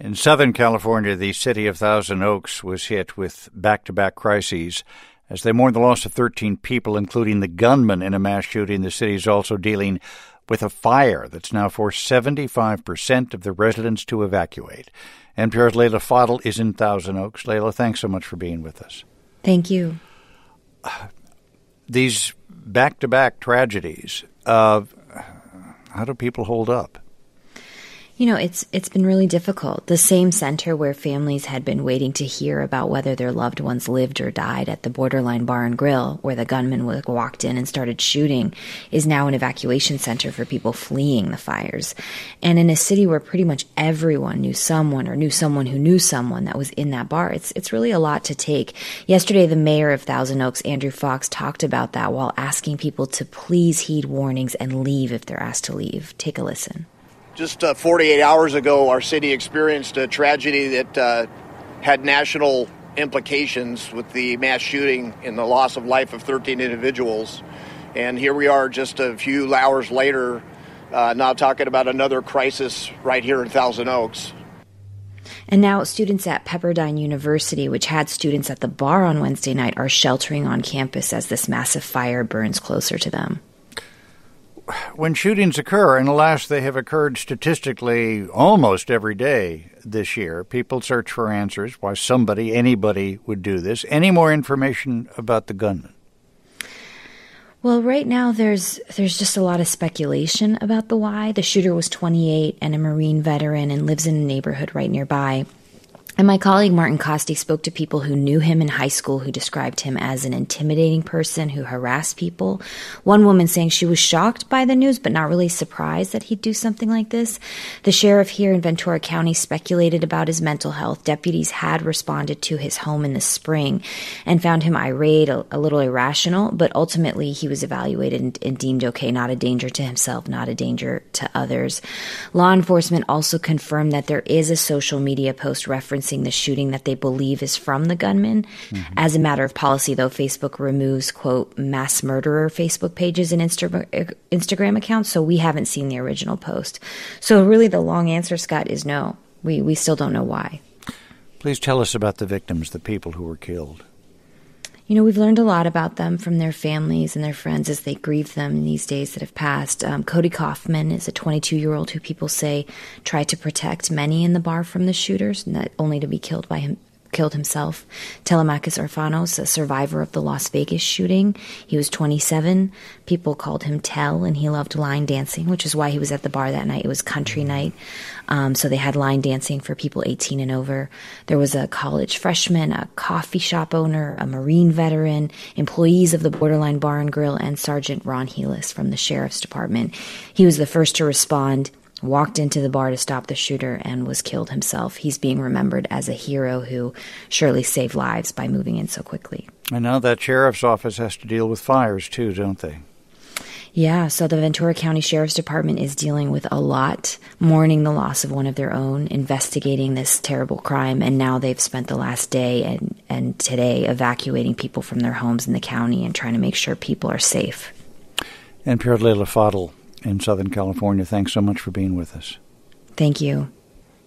In Southern California, the city of Thousand Oaks was hit with back-to-back crises. As they mourn the loss of 13 people, including the gunman in a mass shooting, the city is also dealing with a fire that's now forced 75% of the residents to evacuate. NPR's Leila Fadel is in Thousand Oaks. Leila, thanks so much for being with us. Thank you. These back-to-back tragedies, how do people hold up? You know, it's been really difficult. The same center where families had been waiting to hear about whether their loved ones lived or died at the Borderline Bar and Grill, where the gunman walked in and started shooting, is now an evacuation center for people fleeing the fires. And in a city where pretty much everyone knew someone or knew someone who knew someone that was in that bar, it's really a lot to take. Yesterday, the mayor of Thousand Oaks, Andrew Fox, talked about that while asking people to please heed warnings and leave if they're asked to leave. Take a listen. Just 48 hours ago, our city experienced a tragedy that had national implications with the mass shooting and the loss of life of 13 individuals. And here we are just a few hours later, now talking about another crisis right here in Thousand Oaks. And now students at Pepperdine University, which had students at the bar on Wednesday night, are sheltering on campus as this massive fire burns closer to them. When shootings occur, and alas, they have occurred statistically almost every day this year, people search for answers why anybody would do this. Any more information about the gunman? Well, right now there's just a lot of speculation about the why. The shooter was 28 and a Marine veteran and lives in a neighborhood right nearby. And my colleague Martin Costi spoke to people who knew him in high school who described him as an intimidating person who harassed people. One woman saying she was shocked by the news but not really surprised that he'd do something like this. The sheriff here in Ventura County speculated about his mental health. Deputies had responded to his home in the spring and found him irate, a little irrational, but ultimately he was evaluated and deemed okay, not a danger to himself, not a danger to others. Law enforcement also confirmed that there is a social media post referencing the shooting that they believe is from the gunman. Mm-hmm. As a matter of policy, though, Facebook removes, quote, mass murderer Facebook pages and Instagram accounts, so we haven't seen the original post. So really the long answer, Scott, is no. We still don't know why. Please tell us about the victims, the people who were killed. You know, we've learned a lot about them from their families and their friends as they grieve them in these days that have passed. Cody Kaufman is a 22-year-old who people say tried to protect many in the bar from the shooters, and that only to be killed himself. Telemachus Orfanos, a survivor of the Las Vegas shooting. He was 27. People called him Tel, and he loved line dancing, which is why he was at the bar that night. It was country night, so they had line dancing for people 18 and over. There was a college freshman, a coffee shop owner, a Marine veteran, employees of the Borderline Bar and Grill, and Sergeant Ron Helis from the Sheriff's Department. He was the first to respond, walked into the bar to stop the shooter, and was killed himself. He's being remembered as a hero who surely saved lives by moving in so quickly. And now that sheriff's office has to deal with fires, too, don't they? Yeah, so the Ventura County Sheriff's Department is dealing with a lot, mourning the loss of one of their own, investigating this terrible crime, and now they've spent the last day and today evacuating people from their homes in the county and trying to make sure people are safe. NPR's Leila Fadel in Southern California, thanks so much for being with us. Thank you.